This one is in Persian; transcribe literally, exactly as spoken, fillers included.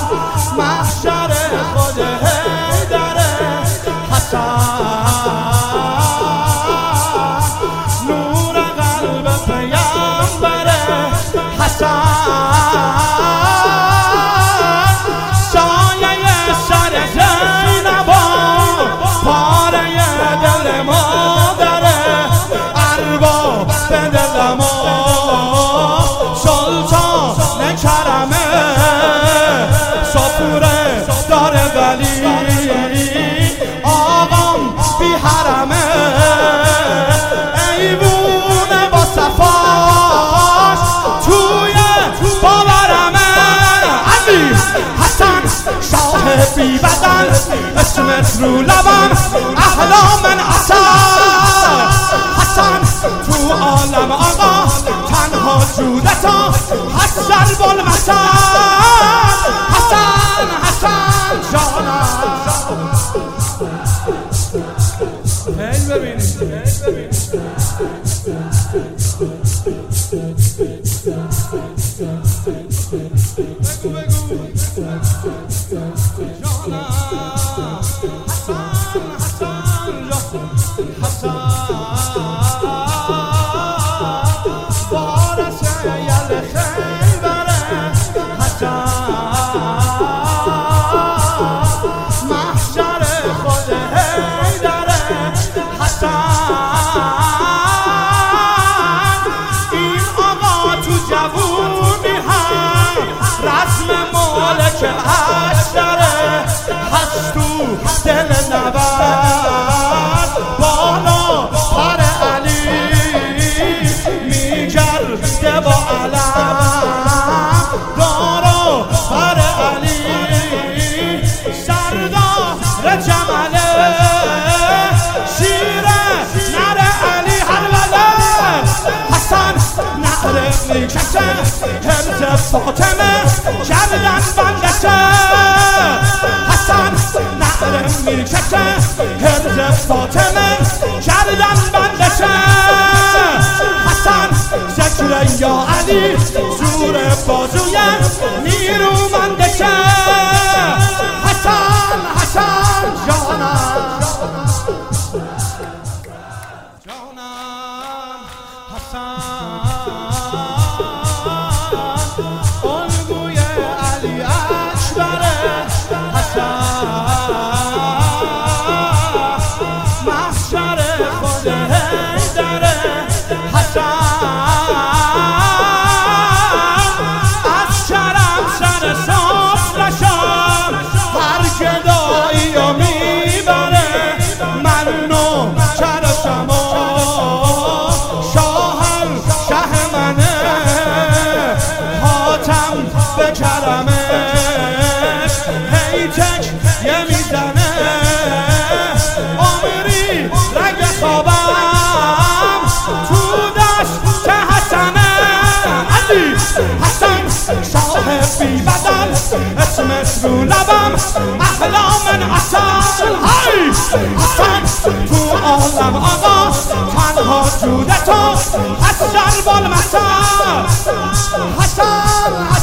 محشر خود حیدر حسن نور قلب پیامبر حسن سایه سر زینب پاره دل مادر ارباب دل ما سلطان کرمه سفوره دار ولی آقام بی حرمه ایوونه با صفاش توی باورمه عزیز حسن شاه بی بدن اسمت رو لبم احلام من اصل حسن تو عالم آقا تنها جودتا حسن بالمثل حسن حسن جانم هی ببینید هی ببینید بگو بگو جانم حسن حسن حسن وارث یل خیبر حسن محشر خود حیدر حسن این آقا تو جوونی هم رسم مالک حشره هست تو دل نبرد بالا پر علی میگرده با علم دارا پر علی سردار جمله شیر نر علی حلوله حسن نهر میکشه حرز فاطمه گردن بندشه حسن نهر میکشه حرز فاطمه گردن بندشه حسن ذکر یا علی زور بازوی نیرومندشه حسن حسن جانم جانم حسن الگوی علی اکبر حسن محشر خود حیدر حسن از شرم سر صفرشان هر گدایی رو میبره من نوکرشم و شاهم شه منه حاتم به کرمش هی تک یه میزنه عمری رگ خوابم تو دشت حسنه عزیز حسن شاه بی بدن اسمش رو لبم احلام من اصل های حسن تو عالم آقا تنها جودتا حسن بالمثل حسن